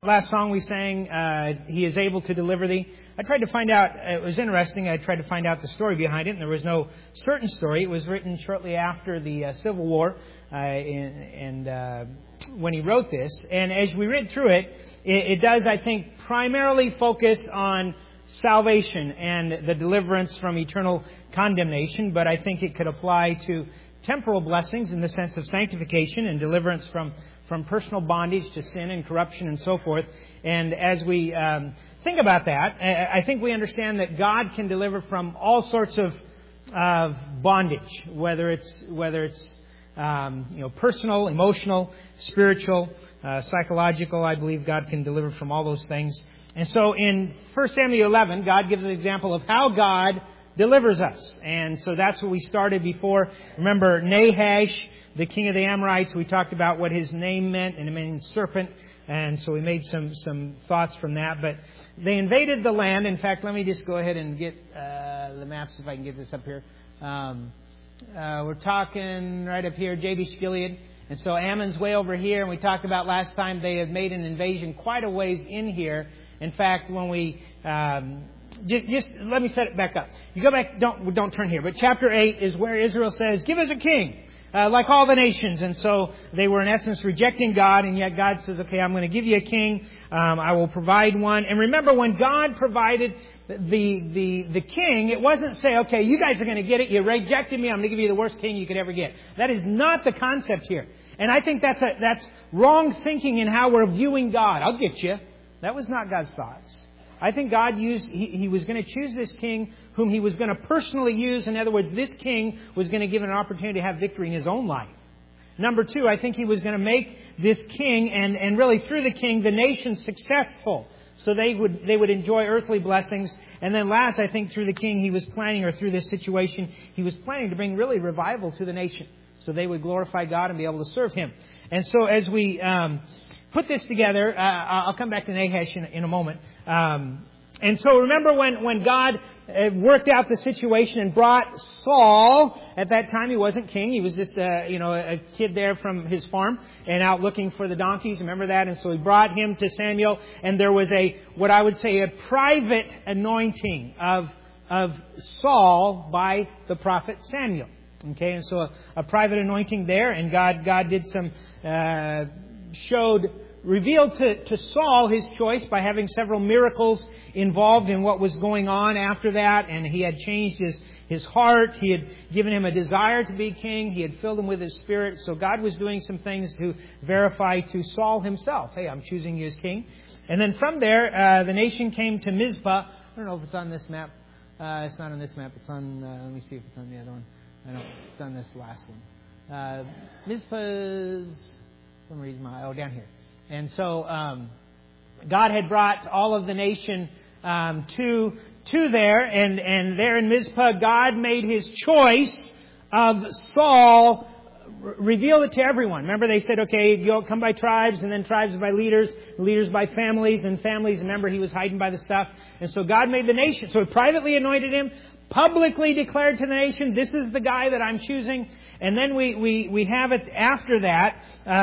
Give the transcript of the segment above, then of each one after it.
Last song we sang, He is able to deliver thee. I tried to find out, it was interesting, I tried to find out the story behind it, and there was no certain story. It was written shortly after the Civil War, and when he wrote this. And as we read through it, it does, I think, primarily focus on salvation and the deliverance from eternal condemnation, but I think it could apply to temporal blessings in the sense of sanctification and deliverance from personal bondage to sin and corruption and so forth. And as we think about that, I think we understand that God can deliver from all sorts of bondage, whether it's personal, emotional, spiritual, psychological. I believe God can deliver from all those things. And so in 1 Samuel 11, God gives an example of how God delivers us. And so that's what we started before. Remember Nahash, the king of the Amorites, we talked about what his name meant, and it means serpent. And so we made some thoughts from that. But they invaded the land. In fact, let me just go ahead and get the maps if I can get this up here. We're talking right up here, Jabesh Gilead. And so Ammon's way over here. And we talked about last time they had made an invasion quite a ways in here. In fact, when we... Just let me set it back up. You go back, don't turn here. But chapter 8 is where Israel says, give us a king, like all the nations. And so they were in essence rejecting God, and yet God says, okay, I'm going to give you a king. I will provide one. And remember, when God provided the king, it wasn't say, okay, you guys are going to get it. You rejected me. I'm going to give you the worst king you could ever get. That is not the concept here. And I think that's wrong thinking in how we're viewing God. I'll get you. That was not God's thoughts. I think God He was going to choose this king whom He was going to personally use. In other words, this king was going to give an opportunity to have victory in his own life. Number two, I think He was going to make this king and really through the king, the nation successful. So they would enjoy earthly blessings. And then last, I think through the king, He was planning, or through this situation, He was planning to bring really revival to the nation. So they would glorify God and be able to serve Him. And so as we... put this together. I'll come back to Nahash in a moment. And so remember when God worked out the situation and brought Saul, at that time he wasn't king. He was just, a kid there from his farm and out looking for the donkeys. Remember that? And so He brought him to Samuel, and there was what I would say a private anointing of Saul by the prophet Samuel. Okay. And so a private anointing there, and God did some, revealed to Saul his choice by having several miracles involved in what was going on after that. And he had changed his heart. He had given him a desire to be king. He had filled him with His Spirit. So God was doing some things to verify to Saul himself, hey, I'm choosing you as king. And then from there, the nation came to Mizpah. I don't know if it's on this map. It's not on this map. It's on, let me see if it's on the other one. I don't, it's on this last one. Mizpah's, for some reason, down here. And so God had brought all of the nation to there, and there in Mizpah, God made His choice of Saul, revealed it to everyone. Remember, they said, okay, you come by tribes, and then tribes by leaders, leaders by families, and families. Remember, he was hiding by the stuff. And so God made the nation. So He privately anointed him, publicly declared to the nation, this is the guy that I'm choosing. And then we have it after that,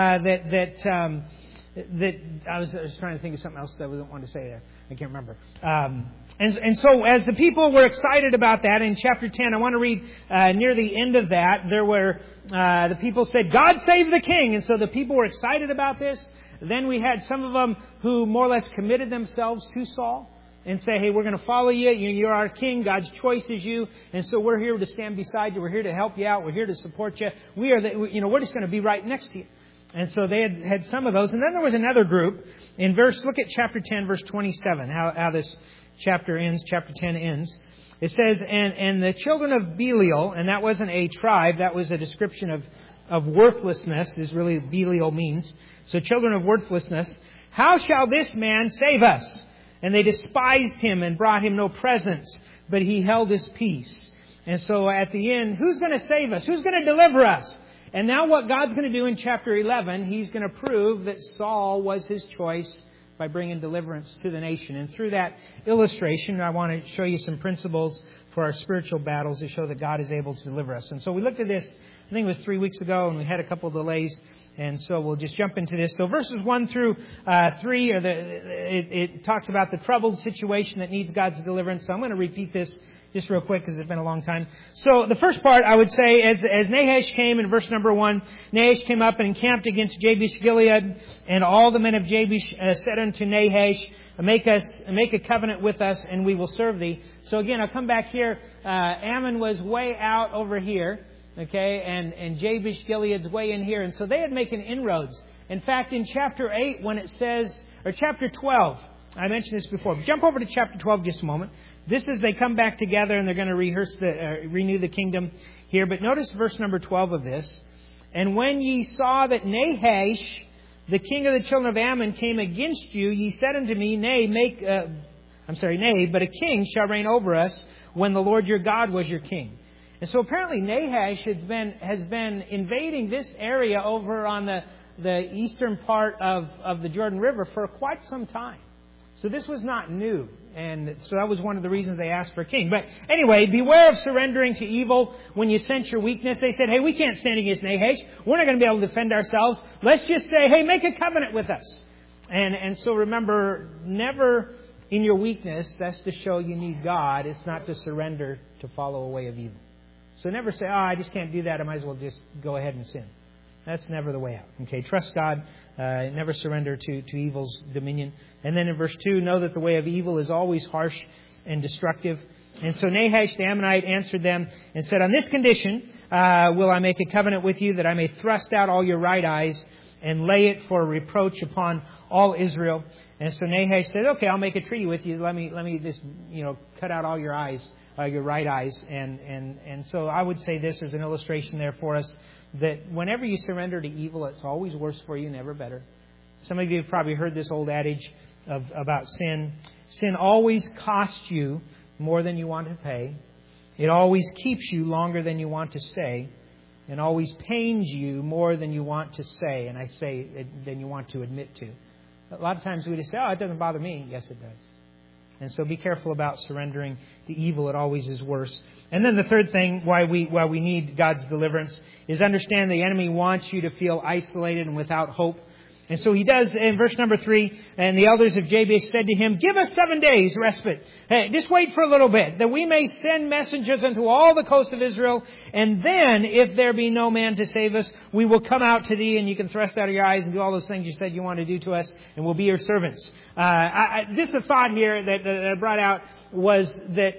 that I was trying to think of something else that I didn't want to say there. I can't remember. And so as the people were excited about that, in chapter 10, I want to read near the end of that, there were, the people said, God save the king. And so the people were excited about this. Then we had some of them who more or less committed themselves to Saul and say, hey, we're going to follow you. You're our king. God's choice is you. And so we're here to stand beside you. We're here to help you out. We're here to support you. We're just going to be right next to you. And so they had some of those. And then there was another group. Look at chapter 10, verse 27, how this chapter ends, chapter 10 ends. It says, and the children of Belial, and that wasn't a tribe, that was a description of worthlessness, is really Belial means. So children of worthlessness, how shall this man save us? And they despised him and brought him no presents, but he held his peace. And so at the end, who's going to save us? Who's going to deliver us? And now what God's going to do in chapter 11, He's going to prove that Saul was His choice by bringing deliverance to the nation. And through that illustration, I want to show you some principles for our spiritual battles to show that God is able to deliver us. And so we looked at this, I think it was 3 weeks ago, and we had a couple of delays And so we'll just jump into this. So verses 1 through 3, it talks about the troubled situation that needs God's deliverance. So I'm going to repeat this just real quick because it's been a long time. So the first part, I would say, as Nahash came in verse number 1, Nahash came up and encamped against Jabesh Gilead, and all the men of Jabesh said unto Nahash, make a covenant with us, and we will serve thee. So again, I'll come back here. Ammon was way out over here, okay, and Jabesh Gilead's way in here, and so they had making inroads. In fact, in chapter 8, when it says, or chapter 12, I mentioned this before. Jump over to chapter 12 just a moment. This is they come back together and they're going to renew the kingdom here. But notice verse number 12 of this. And when ye saw that Nahash, the king of the children of Ammon, came against you, ye said unto me, nay, but a king shall reign over us when the Lord your God was your king. And so apparently Nahash has been invading this area over on the eastern part of the Jordan River for quite some time. So this was not new. And so that was one of the reasons they asked for a king. But anyway, beware of surrendering to evil when you sense your weakness. They said, hey, we can't stand against Nahash. We're not going to be able to defend ourselves. Let's just say, hey, make a covenant with us. And so remember, never in your weakness, that's to show you need God. It's not to surrender to follow a way of evil. So never say, I just can't do that. I might as well just go ahead and sin. That's never the way out. Okay, trust God. Never surrender to evil's dominion. And then in verse 2, know that the way of evil is always harsh and destructive. And so Nahash the Ammonite answered them and said, on this condition will I make a covenant with you, that I may thrust out all your right eyes and lay it for a reproach upon all Israel. And so Nahash said, okay, I'll make a treaty with you. Let me just, cut out all your eyes, your right eyes. And so I would say this, there's an illustration there for us, that whenever you surrender to evil, it's always worse for you, never better. Some of you have probably heard this old adage about sin. Sin always costs you more than you want to pay. It always keeps you longer than you want to stay. And always pains you more than you want to say. And I say than you want to admit to. A lot of times we just say, it doesn't bother me. Yes, it does. And so be careful about surrendering to evil. It always is worse. And then the third thing why we need God's deliverance is understand the enemy wants you to feel isolated and without hope. And so he does in verse number 3, and the elders of Jabesh said to him, give us 7 days respite. Hey, just wait for a little bit, that we may send messengers unto all the coast of Israel. And then, if there be no man to save us, we will come out to thee, and you can thrust out of your eyes and do all those things you said you want to do to us, and we'll be your servants. Just a thought here that I brought out was that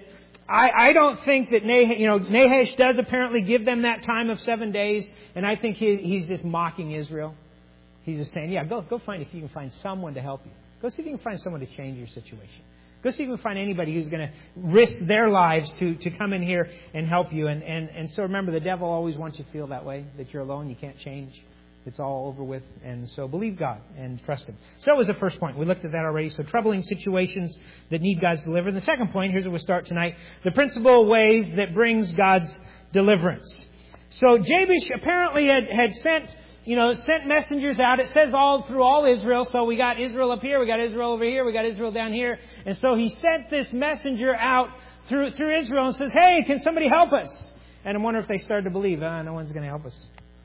I don't think that Nahash does apparently give them that time of 7 days, and I think he's just mocking Israel. He's just saying, go find if you can find someone to help you. Go see if you can find someone to change your situation. Go see if you can find anybody who's going to risk their lives to come in here and help you. And so remember, the devil always wants you to feel that way, that you're alone, you can't change. It's all over with. And so believe God and trust Him. So that was the first point. We looked at that already. So troubling situations that need God's deliverance. The second point, here's where we'll start tonight. The principal ways that brings God's deliverance. So Jabesh apparently had sent messengers out. It says all through all Israel. So we got Israel up here, we got Israel over here, we got Israel down here. And so he sent this messenger out through Israel and says, hey, can somebody help us? And I wonder if they started to believe, no one's going to help us.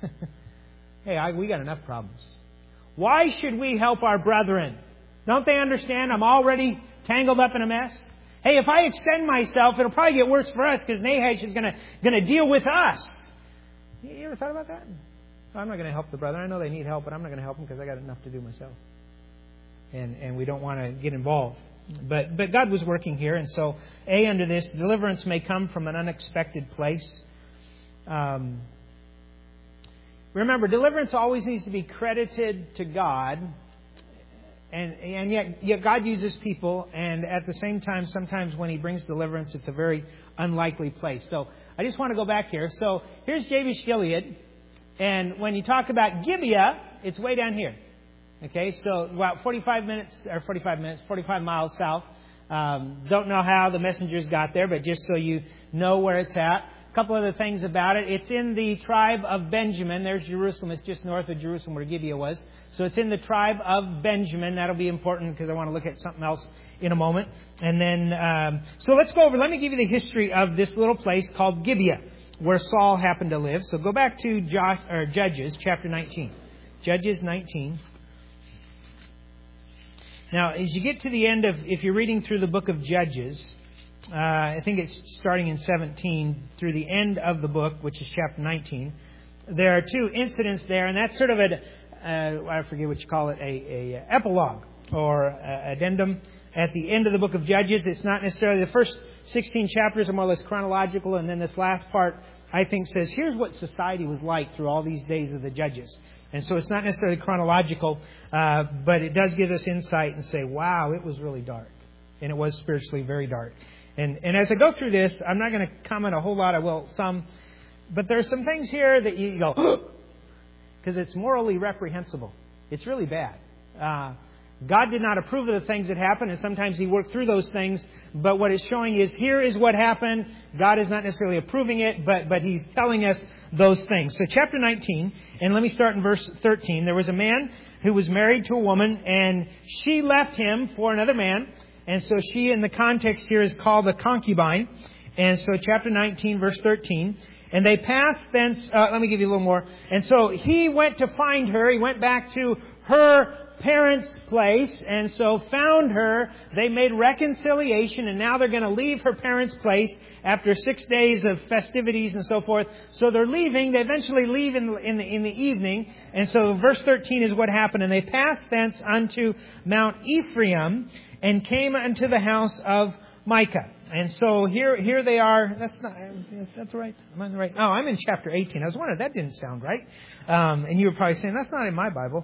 Hey, we got enough problems. Why should we help our brethren? Don't they understand I'm already tangled up in a mess? Hey, if I extend myself, it'll probably get worse for us because Nahash is going to deal with us. You ever thought about that? I'm not going to help the brethren. I know they need help, but I'm not going to help them because I got enough to do myself. And we don't want to get involved. But God was working here, and so under this, deliverance may come from an unexpected place. Remember, deliverance always needs to be credited to God, and yet God uses people, and at the same time, sometimes when He brings deliverance, it's a very unlikely place. So I just want to go back here. So here's Jabesh Gilead. And when you talk about Gibeah, it's way down here. Okay, so about 45 miles south. Don't know how the messengers got there, but just so you know where it's at. A couple other things about it. It's in the tribe of Benjamin. There's Jerusalem. It's just north of Jerusalem where Gibeah was. So it's in the tribe of Benjamin. That'll be important because I want to look at something else in a moment. And then, so let's go over. Let me give you the history of this little place called Gibeah, where Saul happened to live. So go back to Judges chapter 19. Judges 19. Now, as you get to the end of, if you're reading through the book of Judges, I think it's starting in 17 through the end of the book, which is chapter 19. There are two incidents there, and that's sort of I forget what you call it, a epilogue or addendum at the end of the book of Judges. It's not necessarily the first 16 chapters are more or less chronological, and then this last part, I think, says, here's what society was like through all these days of the Judges. And so it's not necessarily chronological, but it does give us insight and say, wow, it was really dark. And it was spiritually very dark. And as I go through this, I'm not going to comment a whole lot. I will some. But there are some things here that you go, because it's morally reprehensible. It's really bad. God did not approve of the things that happened, and sometimes He worked through those things. But what it's showing is, here is what happened. God is not necessarily approving it, but He's telling us those things. So chapter 19, and let me start in verse 13. There was a man who was married to a woman, and she left him for another man. And so she, in the context here, is called a concubine. And so chapter 19, verse 13. And they passed thence, let me give you a little more. And so he went to find her. He went back to her parents' place, and so found her. They made reconciliation, and now they're going to leave her parents' place after 6 days of festivities and so forth. So they're leaving. They eventually leave in the evening. And so verse 13 is what happened. And they passed thence unto Mount Ephraim, and came unto the house of Micah. And so here they are. That's right. Am I on the right? Oh, I'm in chapter 18. I was wondering, that didn't sound right. And you were probably saying, that's not in my Bible.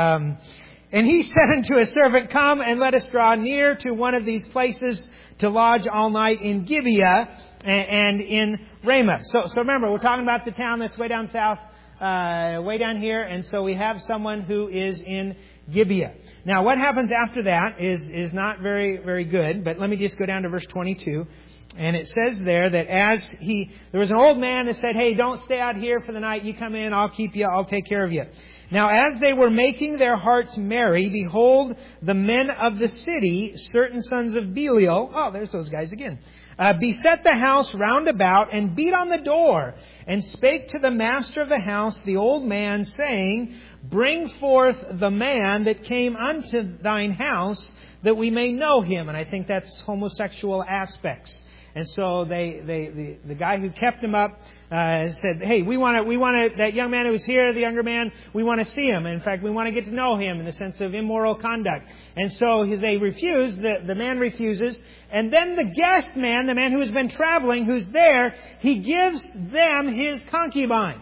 And he said unto his servant, come and let us draw near to one of these places to lodge all night in Gibeah and in Ramah. So remember, we're talking about the town that's way down south, way down here. And so we have someone who is in Gibeah. Now, what happens after that is not very, very good. But let me just go down to verse 22. And it says there that there was an old man that said, hey, don't stay out here for the night. You come in, I'll keep you, I'll take care of you. Now, as they were making their hearts merry, behold, the men of the city, certain sons of Belial, oh, there's those guys again, beset the house round about and beat on the door and spake to the master of the house, the old man, saying, bring forth the man that came unto thine house, that we may know him. And I think that's homosexual aspects. And so the guy who kept him up said, hey, we want that young man who was here, the younger man, we want to see him. In fact, we want to get to know him in the sense of immoral conduct. And so they refuse. The man refuses. And then the guest man, the man who has been traveling, who's there, he gives them his concubine.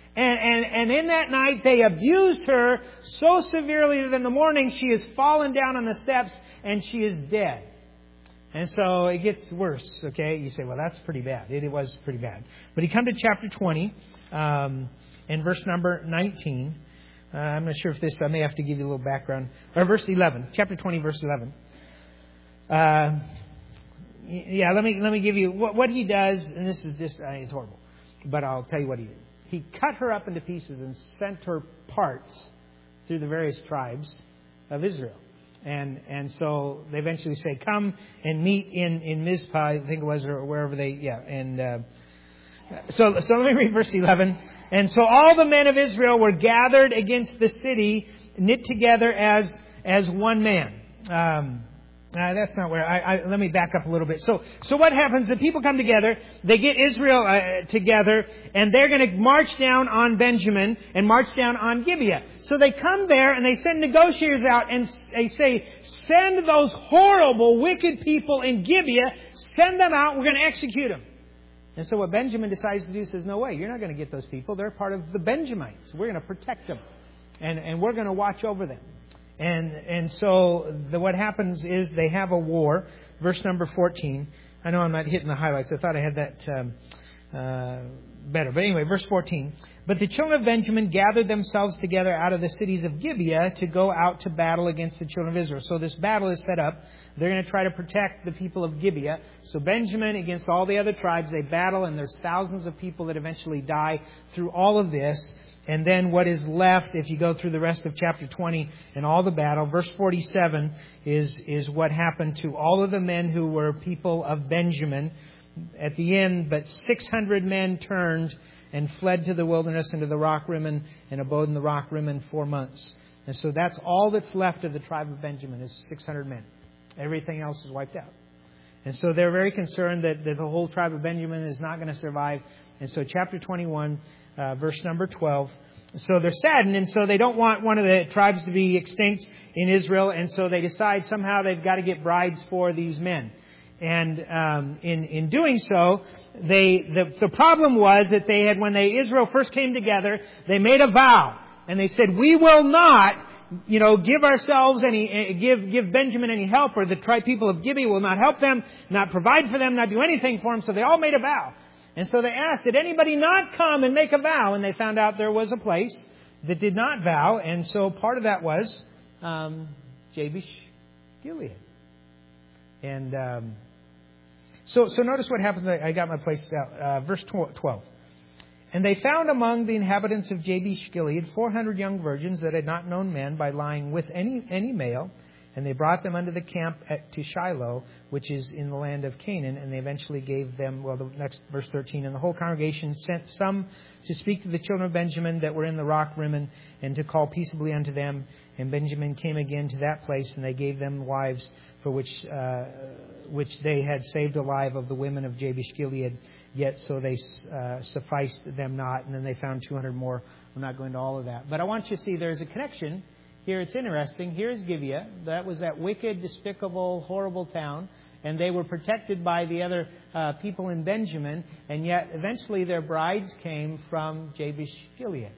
And in that night, they abused her so severely that in the morning she has fallen down on the steps and she is dead. And so it gets worse, okay? You say, well, that's pretty bad. It was pretty bad. But you come to chapter 20, and verse number 19. I'm not sure if this, I may have to give you a little background. Or verse 11, chapter 20, verse 11. Let me give you what he does, and this is just, it's horrible. But I'll tell you what he did. He cut her up into pieces and sent her parts through the various tribes of Israel. And so they eventually say, come and meet in Mizpah, I think it was, or wherever so let me read verse 11. And so all the men of Israel were gathered against the city, knit together as one man. That's not where let me back up a little bit. So what happens? The people come together, they get Israel together, and they're going to march down on Benjamin and march down on Gibeah. So they come there and they send negotiators out and they say, send those horrible, wicked people in Gibeah, send them out, we're going to execute them. And so what Benjamin decides to do says, no way, you're not going to get those people. They're part of the Benjamites. We're going to protect them. And we're going to watch over them. And so what happens is they have a war. Verse number 14. I know I'm not hitting the highlights. I thought I had that better. But anyway, verse 14. But the children of Benjamin gathered themselves together out of the cities of Gibeah to go out to battle against the children of Israel. So this battle is set up. They're going to try to protect the people of Gibeah. So Benjamin against all the other tribes, they battle, and there's thousands of people that eventually die through all of this. And then what is left, if you go through the rest of chapter 20 and all the battle, verse 47 is what happened to all of the men who were people of Benjamin. At the end, but 600 men turned and fled to the wilderness and to the rock Rimmon and abode in the rock Rimmon 4 months. And so that's all that's left of the tribe of Benjamin is 600 men. Everything else is wiped out. And so they're very concerned that the whole tribe of Benjamin is not going to survive. And so chapter 21, verse number 12. So they're saddened, and so they don't want one of the tribes to be extinct in Israel. And so they decide somehow they've got to get brides for these men. And in doing so, the problem was that they had, when Israel first came together, they made a vow. And they said, we will not, give ourselves give Benjamin any help, or the people of Gibeah will not help them, not provide for them, not do anything for them. So they all made a vow. And so they asked, did anybody not come and make a vow? And they found out there was a place that did not vow. And so part of that was Jabesh Gilead. And so notice what happens. I got my place out. Verse 12. And they found among the inhabitants of Jabesh Gilead 400 young virgins that had not known men by lying with any male. And they brought them unto the camp to Shiloh, which is in the land of Canaan. And they eventually gave them, the next verse 13. And the whole congregation sent some to speak to the children of Benjamin that were in the rock Rimmon, and to call peaceably unto them. And Benjamin came again to that place, and they gave them wives for which they had saved alive of the women of Jabesh Gilead. Yet so they sufficed them not. And then they found 200 more. I'm not going to all of that. But I want you to see there's a connection. Here it's interesting. Here's Gibeah. That was that wicked, despicable, horrible town. And they were protected by the other people in Benjamin. And yet eventually their brides came from Jabesh Gilead.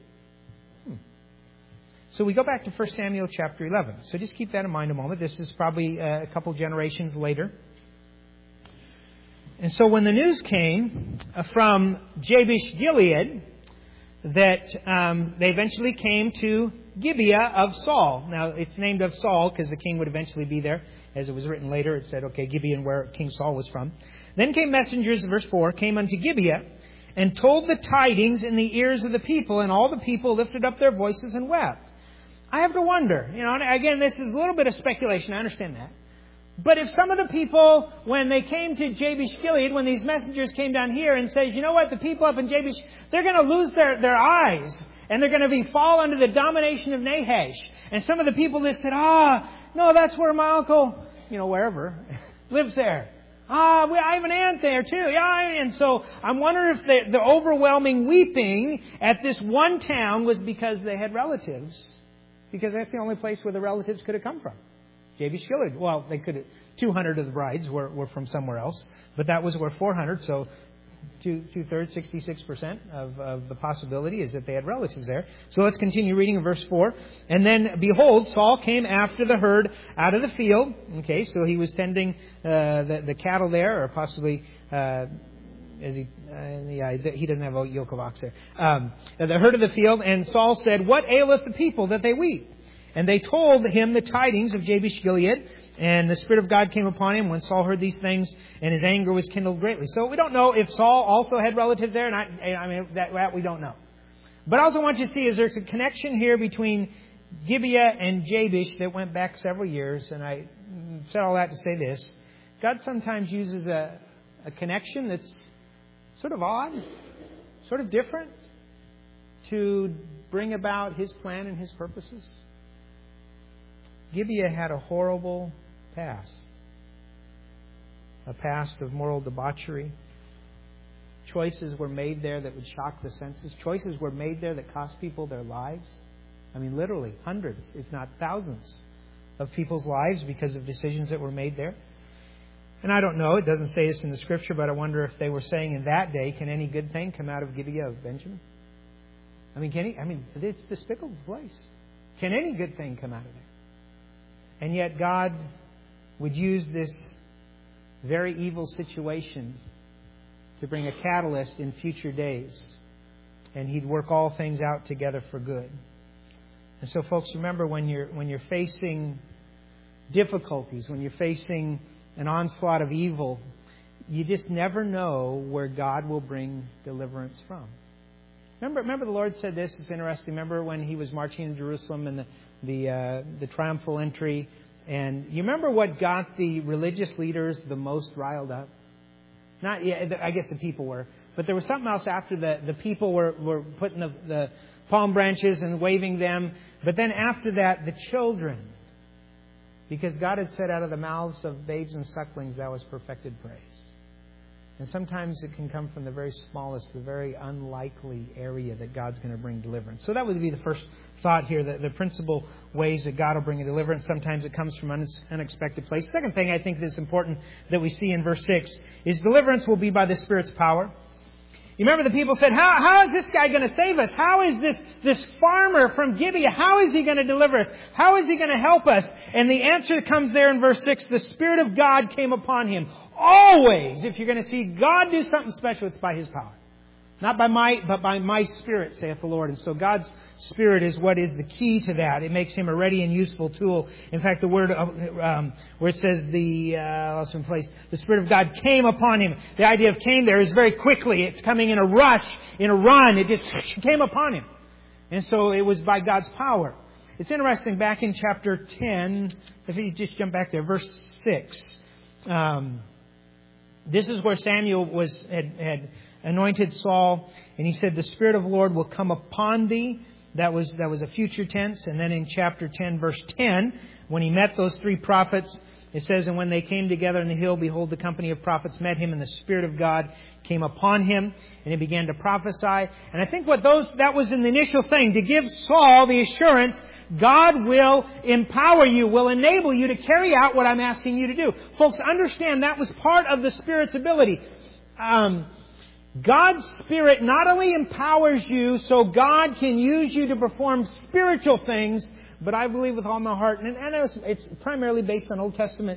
So we go back to 1 Samuel chapter 11. So just keep that in mind a moment. This is probably a couple generations later. And so when the news came from Jabesh Gilead that they eventually came to Gibeah of Saul. Now, it's named of Saul because the king would eventually be there. As it was written later, it said, Gibeon, where King Saul was from. Then came messengers, verse 4, came unto Gibeah and told the tidings in the ears of the people, and all the people lifted up their voices and wept. I have to wonder, and again, this is a little bit of speculation, I understand that. But if some of the people, when they came to Jabesh Gilead, when these messengers came down here and says, the people up in Jabesh, they're going to lose their eyes. And they're going to fall under the domination of Nahash. And some of the people that said, no, that's where my uncle, wherever, lives there. I have an aunt there too. And so I'm wondering if the overwhelming weeping at this one town was because they had relatives. Because that's the only place where the relatives could have come from. Jabesh Gilead. Well, they could have, 200 of the brides were from somewhere else. But that was where 400, so two-thirds, 66% of the possibility is that they had relatives there. So let's continue reading in verse 4. And then, behold, Saul came after the herd out of the field. Okay, so he was tending the cattle there, or possibly he doesn't have a yoke of ox there. The herd of the field, and Saul said, what aileth the people that they weep? And they told him the tidings of Jabesh Gilead. And the Spirit of God came upon him when Saul heard these things, and his anger was kindled greatly. So we don't know if Saul also had relatives there. That we don't know. But I also want you to see is there's a connection here between Gibeah and Jabesh that went back several years. And I said all that to say this. God sometimes uses a connection that's sort of odd, sort of different, to bring about His plan and His purposes. Gibeah had a horrible past. A past of moral debauchery. Choices were made there that would shock the senses. Choices were made there that cost people their lives. Literally hundreds, if not thousands, of people's lives because of decisions that were made there. And I don't know, it doesn't say this in the Scripture, but I wonder if they were saying in that day, can any good thing come out of Gibeah of Benjamin? It's a despicable place. Can any good thing come out of there? And yet God would use this very evil situation to bring a catalyst in future days. And He'd work all things out together for good. And so folks, remember when you're facing difficulties, when you're facing an onslaught of evil, you just never know where God will bring deliverance from. Remember the Lord said this, it's interesting. Remember when He was marching in Jerusalem and the triumphal entry. And you remember what got the religious leaders the most riled up? I guess the people were. But there was something else after the people were putting the palm branches and waving them. But then after that, the children. Because God had said, out of the mouths of babes and sucklings, thou hast perfected praise. And sometimes it can come from the very smallest, the very unlikely area that God's going to bring deliverance. So that would be the first thought here, the principal ways that God will bring a deliverance. Sometimes it comes from unexpected place. Second thing I think that's important that we see in verse 6 is deliverance will be by the Spirit's power. You remember the people said, how is this guy going to save us? How is this farmer from Gibeah, how is he going to deliver us? How is he going to help us? And the answer comes there in verse 6. The Spirit of God came upon him. Always, if you're going to see God do something special, it's by His power. Not by might, but by my Spirit, saith the Lord. And so God's Spirit is what is the key to that. It makes Him a ready and useful tool. In fact, the word where it says the Spirit of God came upon him. The idea of came there is very quickly. It's coming in a rush, in a run. It just came upon him. And so it was by God's power. It's interesting, back in chapter 10, if you just jump back there, verse 6. This is where Samuel had anointed Saul, and he said, the Spirit of the Lord will come upon thee. That was a future tense. And then in chapter 10, verse 10, when he met those three prophets, it says, and when they came together in the hill, behold, the company of prophets met him, and the Spirit of God came upon him, and he began to prophesy. And I think that was in the initial thing, to give Saul the assurance, God will empower you, will enable you to carry out what I'm asking you to do. Folks, understand that was part of the Spirit's ability. God's Spirit not only empowers you so God can use you to perform spiritual things, but I believe with all my heart, and it's primarily based on Old Testament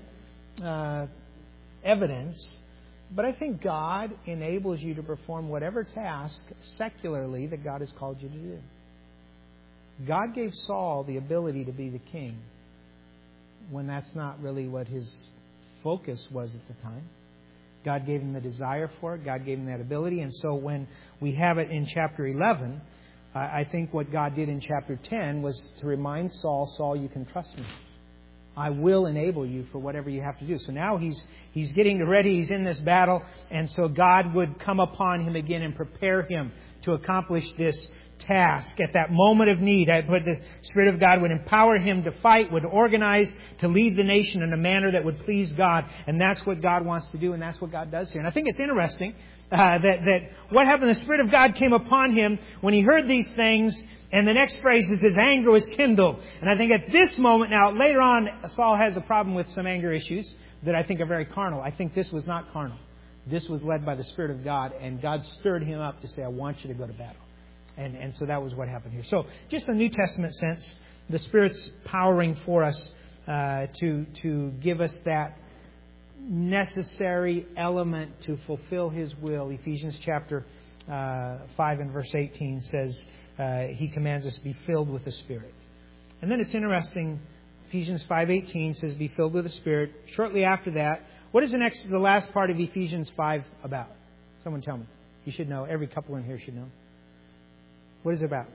evidence, but I think God enables you to perform whatever task secularly that God has called you to do. God gave Saul the ability to be the king when that's not really what his focus was at the time. God gave him the desire for it. God gave him that ability. And so when we have it in chapter 11, I think what God did in chapter 10 was to remind Saul, Saul, you can trust me. I will enable you for whatever you have to do. So now he's getting ready. He's in this battle. And so God would come upon him again and prepare him to accomplish this task at that moment of need. But the Spirit of God would empower him to fight, would organize to lead the nation in a manner that would please God. And that's what God wants to do, and that's what God does here. And I think it's interesting that what happened, the Spirit of God came upon him when he heard these things, and the next phrase is his anger was kindled. And I think at this moment, now later on, Saul has a problem with some anger issues that I think are very carnal. I think this was not carnal. This was led by the Spirit of God, and God stirred him up to say, I want you to go to battle. And so that was what happened here. So just a New Testament sense, the Spirit's powering for us to give us that necessary element to fulfill His will. Ephesians chapter 5 and verse 18 says He commands us to be filled with the Spirit. And then it's interesting, Ephesians 5:18 says be filled with the Spirit. Shortly after that, what is the last part of Ephesians 5 about? Someone tell me. You should know. Every couple in here should know. What is it about?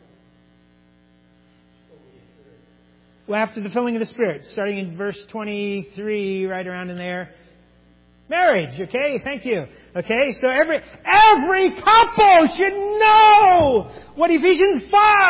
Well, after the filling of the Spirit, starting in verse 23, right around in there. Marriage, okay? Thank you. Okay, so every couple should know what Ephesians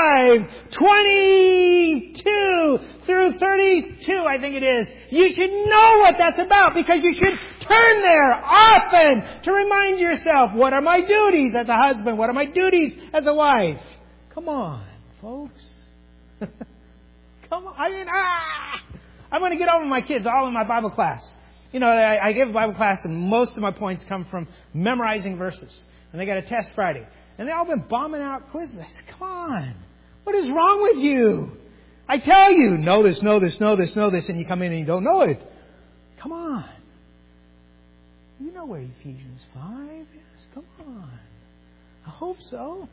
5:22 through 32, I think it is. You should know what that's about, because you should turn there often to remind yourself, what are my duties as a husband? What are my duties as a wife? Come on, folks. Come on. I'm going to get over my kids all in my Bible class. You know, I give a Bible class, and most of my points come from memorizing verses. And they got a test Friday. And they all been bombing out quizzes. I said, come on. What is wrong with you? I tell you, know this, know this, know this, know this, and you come in and you don't know it. Come on. You know where Ephesians 5 is. Come on. I hope so.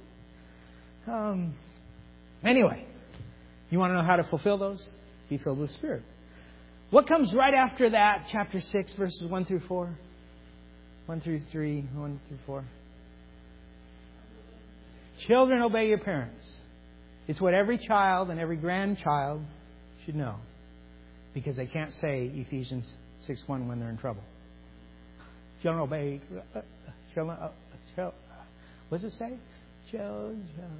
Anyway, you want to know how to fulfill those? Be filled with Spirit. What comes right after that? Chapter 6, verses 1 through 4. 1 through 3, 1 through 4. Children, obey your parents. It's what every child and every grandchild should know. Because they can't say Ephesians 6:1 when they're in trouble. Children, obey. What does it say? Joe.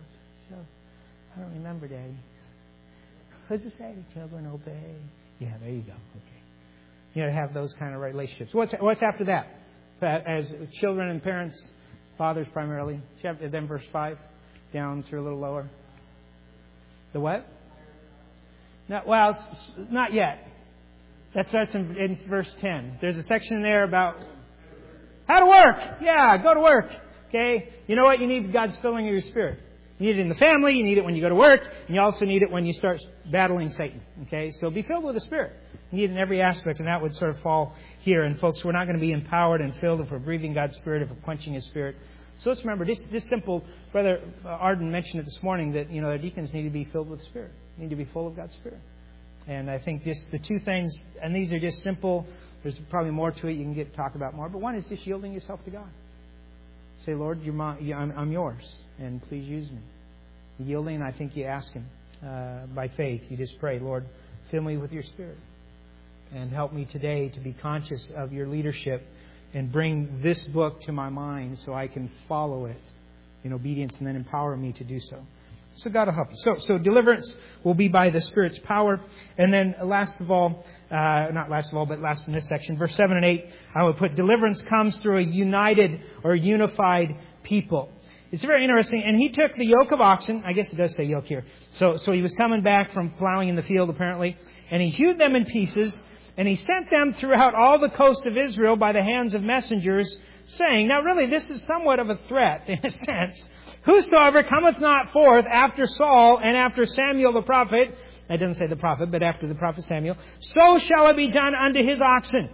I don't remember, Daddy. What does it say? Children, obey. Yeah, there you go. Okay. You know, to have those kind of relationships. What's after that? As children and parents, fathers primarily. Then verse 5, down through a little lower. The what? Not yet. That starts in verse 10. There's a section there about how to work. Yeah, go to work. Okay? You know what? You need God's filling of your spirit. You need it in the family. You need it when you go to work. And you also need it when you start battling Satan. Okay? So be filled with the Spirit. You need it in every aspect. And that would sort of fall here. And folks, we're not going to be empowered and filled if we're breathing God's Spirit, if we're quenching His Spirit. So let's remember, this simple, Brother Arden mentioned it this morning, that, you know, our deacons need to be filled with the Spirit. Need to be full of God's Spirit. And I think just the two things, and these are just simple. There's probably more to it. You can talk about more. But one is just yielding yourself to God. Say, Lord, I'm yours, and please use me. Yielding, I think you ask Him by faith. You just pray, Lord, fill me with your Spirit. And help me today to be conscious of your leadership and bring this book to my mind so I can follow it in obedience and then empower me to do so. So God will help you. So deliverance will be by the Spirit's power. And then last in this section, verse 7 and 8, I would put deliverance comes through a united or unified people. It's very interesting. And He took the yoke of oxen. I guess it does say yoke here. So He was coming back from plowing in the field apparently. And He hewed them in pieces. And He sent them throughout all the coasts of Israel by the hands of messengers, saying, now really this is somewhat of a threat in a sense. Whosoever cometh not forth after Saul and after Samuel the prophet, it doesn't say the prophet, but after the prophet Samuel, so shall it be done unto his oxen.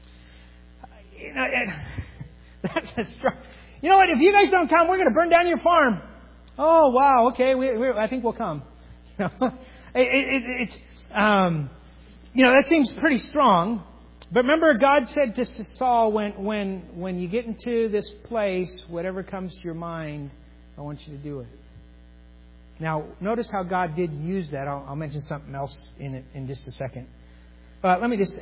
That's a strong. You know what? If you guys don't come, we're going to burn down your farm. Oh wow, okay, I think we'll come. It's that seems pretty strong. But remember, God said to Saul, when you get into this place, whatever comes to your mind, I want you to do it. Now, notice how God did use that. I'll mention something else in it in just a second. But let me just...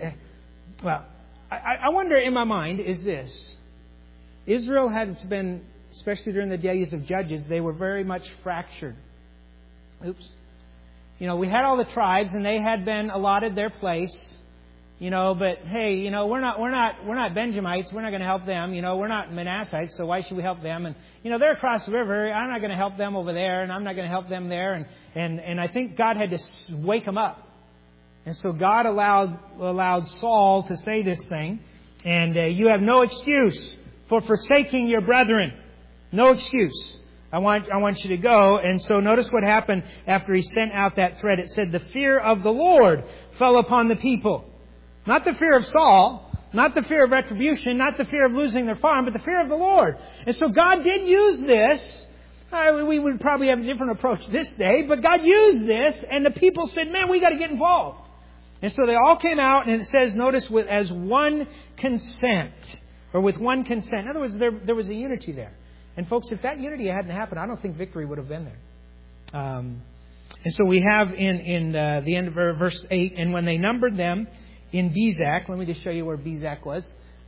I wonder in my mind is this. Israel had been, especially during the days of Judges, they were very much fractured. Oops. We had all the tribes and they had been allotted their place. But hey, we're not Benjamites. We're not going to help them. We're not Manassites, so why should we help them? And, they're across the river. I'm not going to help them over there, and I'm not going to help them there. And I think God had to wake them up. And so God allowed Saul to say this thing. And you have no excuse for forsaking your brethren. No excuse. I want you to go. And so notice what happened after he sent out that threat. It said, the fear of the Lord fell upon the people. Not the fear of Saul, not the fear of retribution, not the fear of losing their farm, but the fear of the Lord. And so God did use this. We would probably have a different approach this day, but God used this, and the people said, man, we got to get involved. And so they all came out, and it says, notice, as one consent, or with one consent. In other words, there was a unity there. And folks, if that unity hadn't happened, I don't think victory would have been there. And so we have in the end of verse 8, and when they numbered them, in Bezak, let me just show you where Bezak was.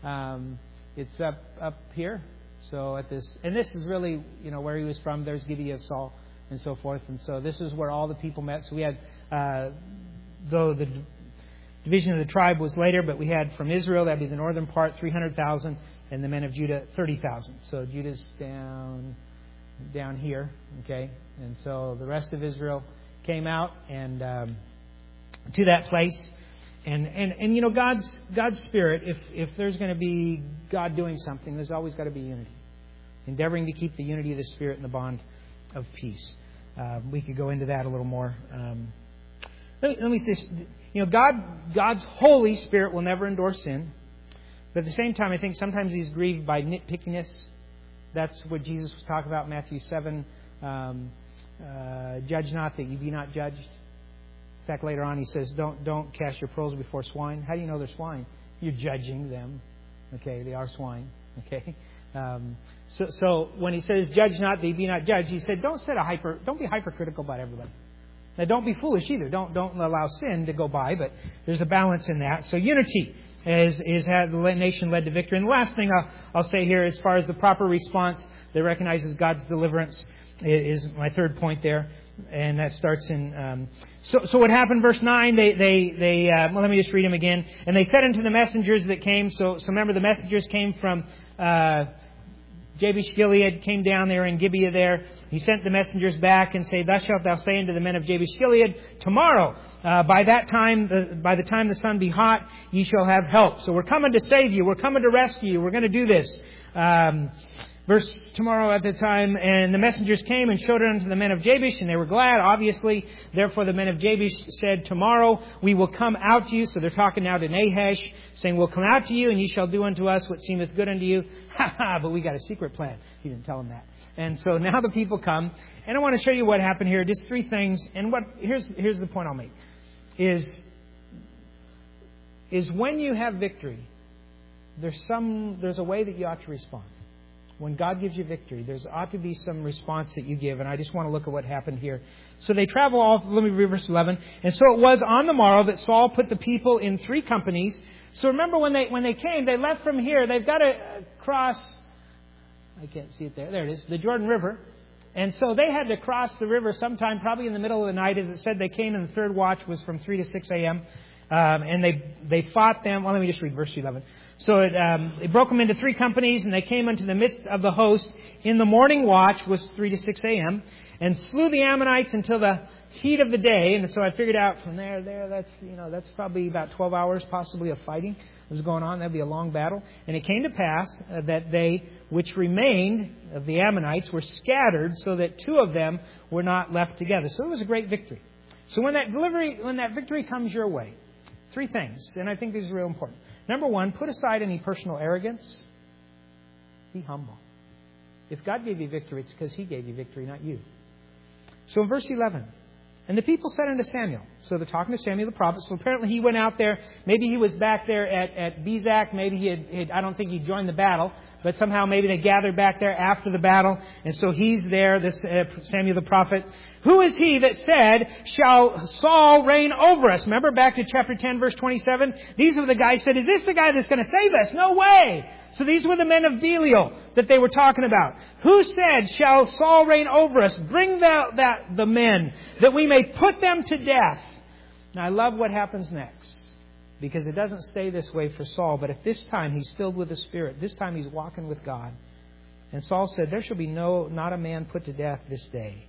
It's up here. So at this, and this is really, where he was from. There's Gibeah of Saul and so forth. And so this is where all the people met. So we had, though the division of the tribe was later, but we had from Israel, that'd be the northern part, 300,000, and the men of Judah, 30,000. So Judah's down here, okay. And so the rest of Israel came out and to that place. And God's Spirit, if there's going to be God doing something, there's always got to be unity. Endeavoring to keep the unity of the Spirit in the bond of peace. We could go into that a little more. Let me just, God's Holy Spirit will never endorse sin. But at the same time, I think sometimes He's grieved by nitpickiness. That's what Jesus was talking about in Matthew 7. Judge not that you be not judged. In fact, later on he says, don't cast your pearls before swine. How do you know they're swine? You're judging them. Okay, they are swine. Okay. So when he says, judge not, they be not judged, he said, don't be hypercritical about everybody. Now don't be foolish either. Don't allow sin to go by, but there's a balance in that. So unity is had the nation led to victory. And the last thing I'll say here, as far as the proper response that recognizes God's deliverance, is my third point there. And that starts in... So what happened, verse 9, well, let me just read them again. And they said unto the messengers that came... So remember, the messengers came from Jabesh Gilead, came down there in Gibeah there. He sent the messengers back and say, Thus shalt thou say unto the men of Jabesh Gilead, Tomorrow, by the time the sun be hot, ye shall have help. So we're coming to save you. We're coming to rescue you. We're going to do this. Verse tomorrow at the time, and the messengers came and showed it unto the men of Jabesh, and they were glad, obviously. Therefore the men of Jabesh said, Tomorrow we will come out to you. So they're talking now to Nahash, saying, We'll come out to you, and ye shall do unto us what seemeth good unto you. Ha ha, but we got a secret plan. He didn't tell them that. And so now the people come, and I want to show you what happened here. Just three things. And here's the point I'll make. Is when you have victory, there's a way that you ought to respond. When God gives you victory, there ought to be some response that you give. And I just want to look at what happened here. So they travel off. Let me read verse 11. And so it was on the morrow that Saul put the people in 3 companies. So remember when they came, they left from here. They've got to cross. I can't see it there. There it is. The Jordan River. And so they had to cross the river sometime, probably in the middle of the night. As it said, they came, and the third watch was from 3 to 6 a.m. And they fought them. Well, let me just read verse 11. So they broke them into 3 companies, and they came into the midst of the host. In the morning watch was 3 to 6 a.m. and slew the Ammonites until the heat of the day. And so I figured out from there, that's probably about 12 hours possibly of fighting was going on. That'd be a long battle. And it came to pass that they which remained of the Ammonites were scattered, so that 2 of them were not left together. So it was a great victory. So when that victory comes your way, 3 things, and I think these are real important. Number 1, put aside any personal arrogance. Be humble. If God gave you victory, it's because He gave you victory, not you. So in verse 11, and the people said unto Samuel. So they're talking to Samuel the prophet. So apparently he went out there. Maybe he was back there at Bezek. Maybe he had I don't think he joined the battle. But somehow maybe they gathered back there after the battle. And so he's there, this Samuel the prophet. Who is he that said, Shall Saul reign over us? Remember back to chapter 10, verse 27? These were the guys said, Is this the guy that's going to save us? No way! So these were the men of Belial that they were talking about. Who said, Shall Saul reign over us? Bring the men, that we may put them to death. Now I love what happens next. Because it doesn't stay this way for Saul. But at this time he's filled with the Spirit. This time he's walking with God. And Saul said, There shall be not a man put to death this day.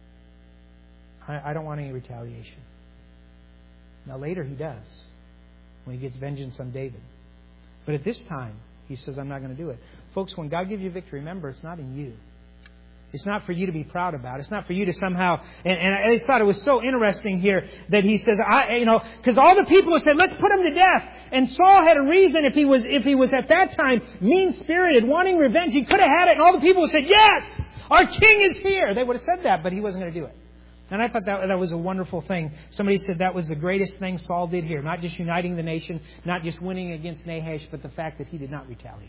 I don't want any retaliation. Now later he does. When he gets vengeance on David. But at this time, he says, I'm not going to do it. Folks, when God gives you victory, remember, it's not in you. It's not for you to be proud about. It's not for you to somehow... And I just thought it was so interesting here that he says, because all the people said, let's put him to death. And Saul had a reason, if he was at that time mean-spirited, wanting revenge, he could have had it. And all the people said, yes, our king is here. They would have said that, but he wasn't going to do it. And I thought that was a wonderful thing. Somebody said that was the greatest thing Saul did here. Not just uniting the nation, not just winning against Nahash, but the fact that he did not retaliate.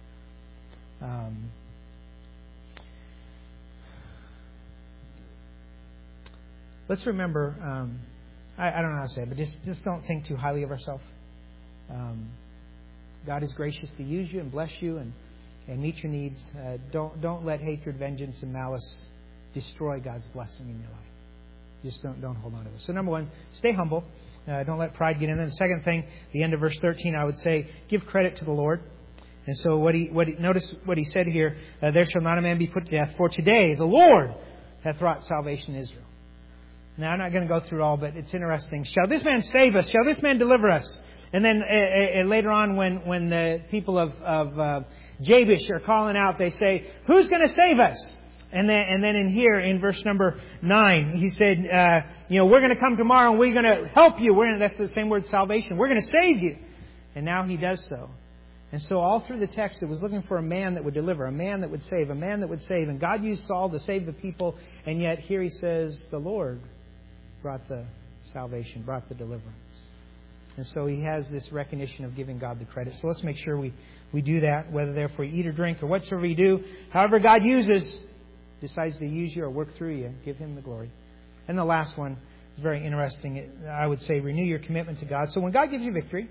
Let's remember, I don't know how to say it, but just don't think too highly of ourselves. God is gracious to use you and bless you and meet your needs. Don't let hatred, vengeance, and malice destroy God's blessing in your life. Just don't hold on to this. So number 1, stay humble. Don't let pride get in there. And the second thing, the end of verse 13, I would say, give credit to the Lord. And so notice what he said here, there shall not a man be put to death, for today the Lord hath wrought salvation in Israel. Now, I'm not going to go through it all, but it's interesting. Shall this man save us? Shall this man deliver us? And then later on, when the people of Jabesh are calling out, they say, who's going to save us? And then in here, in verse number 9, he said, we're going to come tomorrow and we're going to help you. That's the same word, salvation. We're going to save you. And now he does so. And so all through the text, it was looking for a man that would deliver, a man that would save, a man that would save. And God used Saul to save the people. And yet here he says, the Lord brought the salvation, brought the deliverance. And so he has this recognition of giving God the credit. So let's make sure we do that, whether therefore you eat or drink or whatsoever you do. However God decides to use you or work through you, give Him the glory. And the last one is very interesting. I would say renew your commitment to God. So when God gives you victory,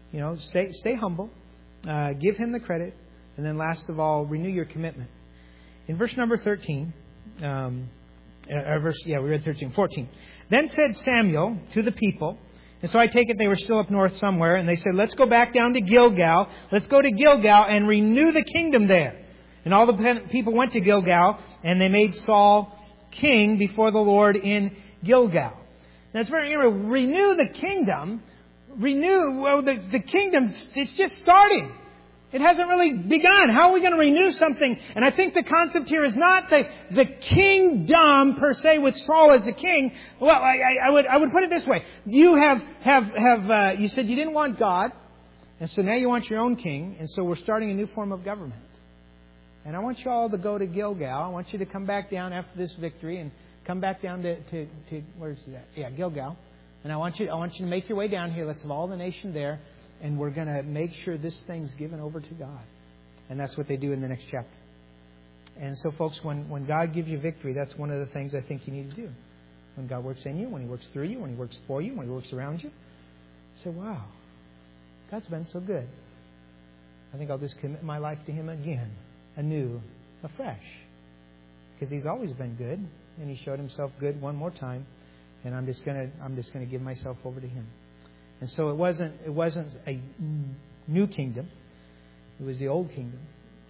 Stay humble. Give Him the credit. And then last of all, renew your commitment. In verse number 13, we read 13, 14. Then said Samuel to the people, and so I take it they were still up north somewhere, and they said, let's go back down to Gilgal. Let's go to Gilgal and renew the kingdom there. And all the people went to Gilgal, and they made Saul king before the Lord in Gilgal. Now it's very interesting. Renew the kingdom. The kingdom, it's just starting. It hasn't really begun. How are we going to renew something? And I think the concept here is not the kingdom per se with Saul as the king. Well, I would put it this way. You you said you didn't want God, and so now you want your own king, and so we're starting a new form of government. And I want you all to go to Gilgal. I want you to come back down after this victory and come back down to where's that? Yeah, Gilgal. And I want you to make your way down here. Let's have all the nation there. And we're going to make sure this thing's given over to God. And that's what they do in the next chapter. And so, folks, when God gives you victory, that's one of the things I think you need to do. When God works in you, when He works through you, when He works for you, when He works around you. Say, wow, God's been so good. I think I'll just commit my life to Him again, anew, afresh. Because He's always been good, and He showed Himself good one more time. And I'm just gonna give myself over to Him. And so it wasn't a new kingdom. It was the old kingdom.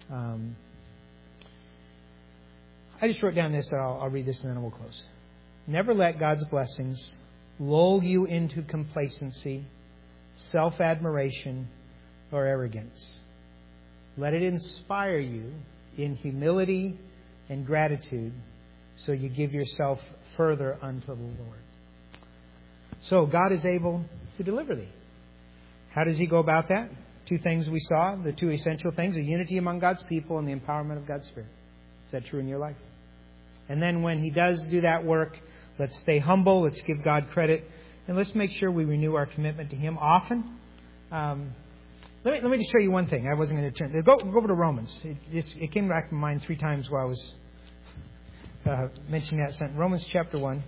I just wrote down this. I'll read this and then we'll close. Never let God's blessings lull you into complacency, self-admiration, or arrogance. Let it inspire you in humility and gratitude so you give yourself further unto the Lord. So God is able to deliver thee. How does He go about that? Two things we saw, the two essential things, the unity among God's people and the empowerment of God's Spirit. Is that true in your life? And then when He does do that work, let's stay humble, let's give God credit, and let's make sure we renew our commitment to Him often. Let me just show you one thing. I wasn't going to turn. Go over to Romans. It came back to my mind 3 times while I was mentioning that sentence. Romans chapter 1.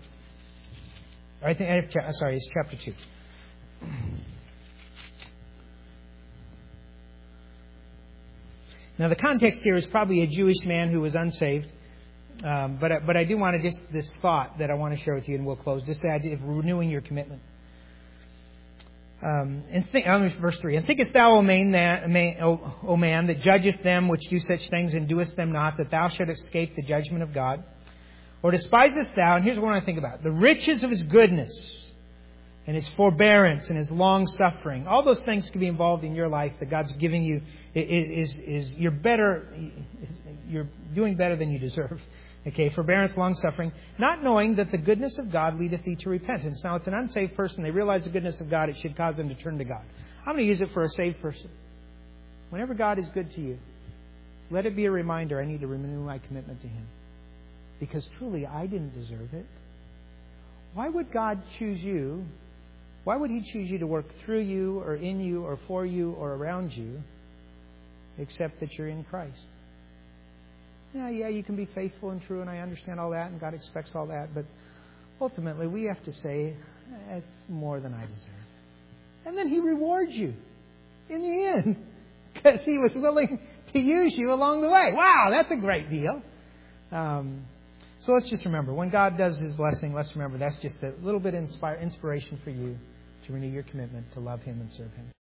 It's chapter 2. Now the context here is probably a Jewish man who was unsaved, but I do want to this thought that I want to share with you, and we'll close. Just the idea of renewing your commitment. Verse 3. And thinkest thou, O man, that judgeth them which do such things and doest them not, that thou shouldst escape the judgment of God? Or despisest thou, and here's what I think about, the riches of His goodness and His forbearance and His long suffering. All those things can be involved in your life that God's giving you. You're doing better than you deserve. Okay, forbearance, long suffering, not knowing that the goodness of God leadeth thee to repentance. Now, it's an unsaved person. They realize the goodness of God. It should cause them to turn to God. I'm going to use it for a saved person. Whenever God is good to you, let it be a reminder, I need to renew my commitment to Him. Because truly, I didn't deserve it. Why would God choose you? Why would He choose you to work through you or in you or for you or around you, except that you're in Christ? Yeah, you can be faithful and true, and I understand all that, and God expects all that, but ultimately we have to say, it's more than I deserve. And then He rewards you in the end, because He was willing to use you along the way. Wow, that's a great deal. So let's just remember, when God does His blessing, let's remember that's just a little bit of inspiration for you to renew your commitment to love Him and serve Him.